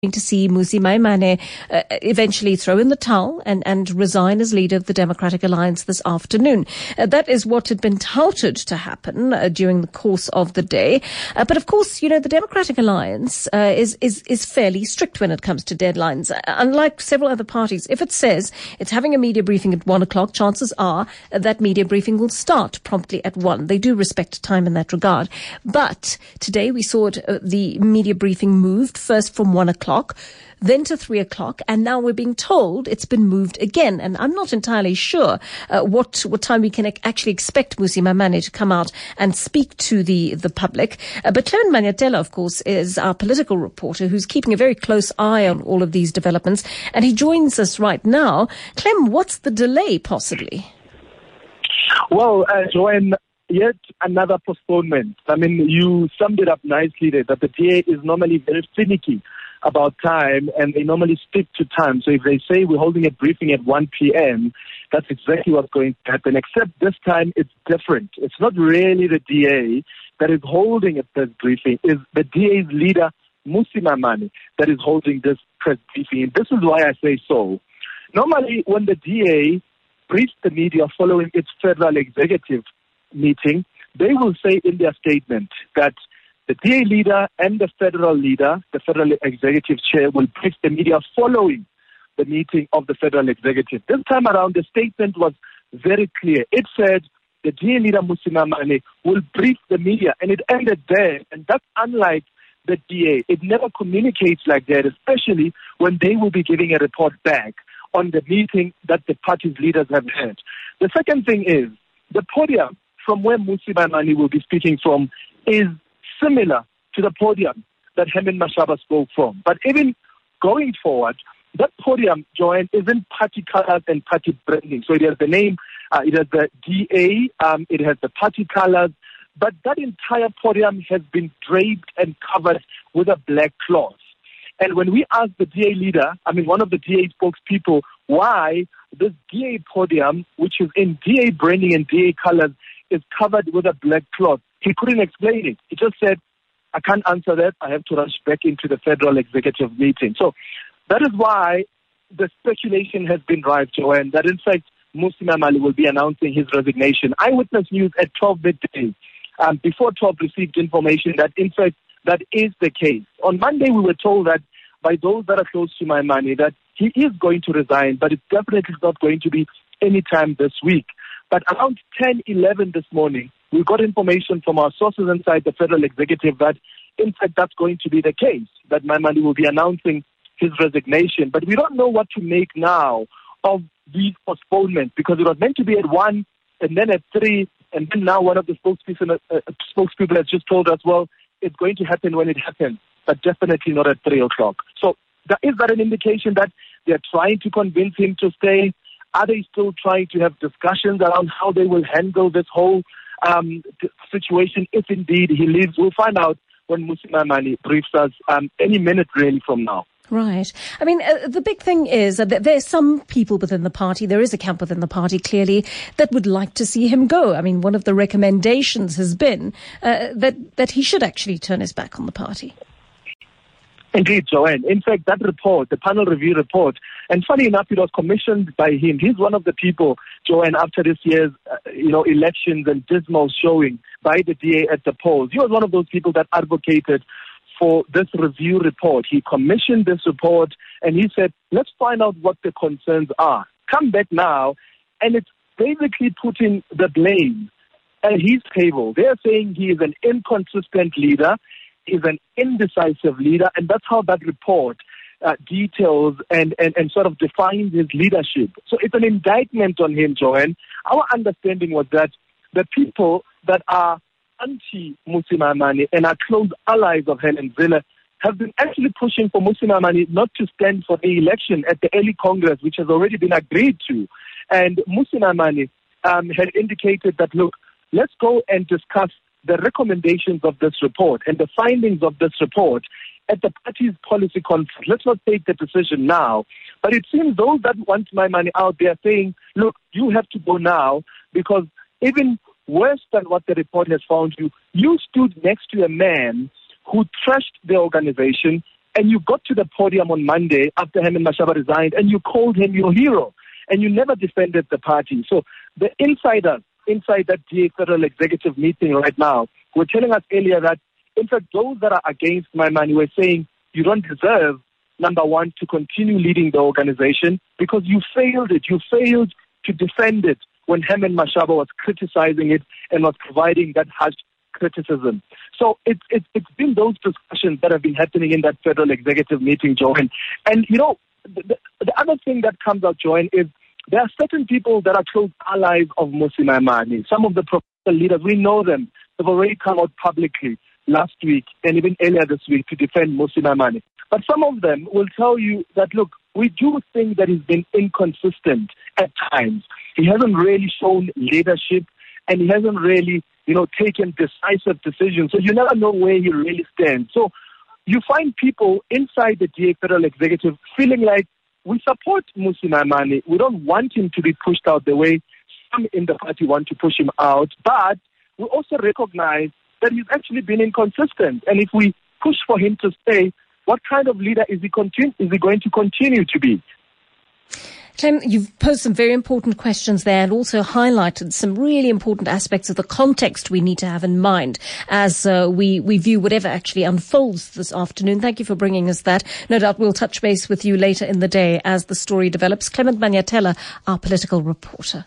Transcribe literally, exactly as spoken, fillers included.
to see Mmusi Maimane uh, eventually throw in the towel and, and resign as leader of the Democratic Alliance this afternoon. Uh, that is what had been touted to happen uh, during the course of the day. Uh, but of course, you know, the Democratic Alliance uh, is, is, is fairly strict when it comes to deadlines. Uh, unlike several other parties, if it says it's having a media briefing at one o'clock, chances are uh, that media briefing will start promptly at one. They do respect time in that regard. But today we saw it, uh, the media briefing moved first from one o'clock. Then to three o'clock, and now we're being told it's been moved again. And I'm not entirely sure uh, what what time we can ac- actually expect Mmusi Maimane to come out and speak to the the public. Uh, but Clement Manyatela, of course, is our political reporter who's keeping a very close eye on all of these developments, and he joins us right now. Clem, what's the delay possibly? Well, uh, Joanne, yet another postponement. I mean, you summed it up nicely there, that the D A is normally very finicky about time, and they normally stick to time. So if they say we're holding a briefing at one p.m., that's exactly what's going to happen, except this time it's different. It's not really the D A that is holding a press briefing. It's the D A's leader, Mmusi Maimane, that is holding this press briefing. And this is why I say so. Normally, when the D A briefs the media following its federal executive meeting, they will say in their statement that the D A leader and the federal leader, the federal executive chair, will brief the media following the meeting of the federal executive. This time around, the statement was very clear. It said the D A leader, Mmusi Maimane, will brief the media, and it ended there. And that's unlike the D A. It never communicates like that, especially when they will be giving a report back on the meeting that the party's leaders have had. The second thing is, the podium from where Mmusi Maimane will be speaking from is similar to the podium that Herman Mashaba spoke from. But even going forward, that podium, Joanne, is in party colors and party branding. So it has the name, uh, it has the D A, um, it has the party colors, but that entire podium has been draped and covered with a black cloth. And when we asked the D A leader, I mean, one of the D A spokespeople, why this D A podium, which is in D A branding and D A colors, is covered with a black cloth, he couldn't explain it. He just said, I can't answer that. I have to rush back into the federal executive meeting. So that is why the speculation has been rife, Joanne, that in fact, Mmusi Maimane will be announcing his resignation. Eyewitness News at twelve midday, um, before twelve, received information that in fact, that is the case. On Monday, we were told that by those that are close to Maimane that he is going to resign, but it's definitely not going to be anytime this week. But around ten eleven this morning, we got information from our sources inside the federal executive that, in fact, that's going to be the case, that Maimane will be announcing his resignation. But we don't know what to make now of these postponements, because it was meant to be at one and then at three, and then now one of the spokespeople, uh, spokespeople has just told us, well, it's going to happen when it happens, but definitely not at three o'clock. So that, is that an indication that they're trying to convince him to stay? Are they still trying to have discussions around how they will handle this whole um, situation if indeed he leaves? We'll find out when Mmusi Maimane briefs us um, any minute really from now. Right. I mean, uh, the big thing is that there's some people within the party, there is a camp within the party clearly, that would like to see him go. I mean, one of the recommendations has been uh, that, that he should actually turn his back on the party. Indeed, Joanne. In fact, that report, the panel review report, and funny enough, it was commissioned by him. He's one of the people, Joanne, after this year's, uh, you know, elections and dismal showing by the D A at the polls. He was one of those people that advocated for this review report. He commissioned this report and he said, let's find out what the concerns are. Come back now, and it's basically putting the blame at his table. They're saying he is an inconsistent leader, is an indecisive leader, and that's how that report uh, details and, and, and sort of defines his leadership. So it's an indictment on him, Joanne. Our understanding was that the people that are anti-Mmusi Maimane and are close allies of Helen Zille have been actually pushing for Mmusi Maimane not to stand for the election at the early Congress, which has already been agreed to. And Mmusi Maimane um, had indicated that, look, let's go and discuss the recommendations of this report and the findings of this report at the party's policy conference. Let's not take the decision now. But it seems those that want Maimane out there saying, look, you have to go now, because even worse than what the report has found you, you stood next to a man who trashed the organization, And you got to the podium on Monday after Herman Mashaba resigned, and you called him your hero, and you never defended the party. So the insiders inside that D A Federal Executive meeting right now were telling us earlier that, in fact, those that are against Maimane were saying you don't deserve, number one, to continue leading the organization because you failed it. You failed to defend it when Herman Mashaba was criticizing it and was providing that harsh criticism. So it's it's it's been those discussions that have been happening in that Federal Executive meeting, Joanne. And, you know, the, the, the other thing that comes out, Joanne, is there are certain people that are close allies of Mmusi Maimane. Some of the professional leaders, we know them. They've already come out publicly last week and even earlier this week to defend Mmusi Maimane. But some of them will tell you that, look, we do think that he's been inconsistent at times. He hasn't really shown leadership and he hasn't really, you know, taken decisive decisions. So you never know where he really stands. So you find people inside the D A Federal Executive feeling like we support Mmusi Maimane. We don't want him to be pushed out the way some in the party want to push him out. But we also recognize that he's actually been inconsistent. And if we push for him to stay, what kind of leader is he, continu- is he going to continue to be? Clem, you've posed some very important questions there and also highlighted some really important aspects of the context we need to have in mind as uh, we, we view whatever actually unfolds this afternoon. Thank you for bringing us that. No doubt we'll touch base with you later in the day as the story develops. Clement Manyatela, our political reporter.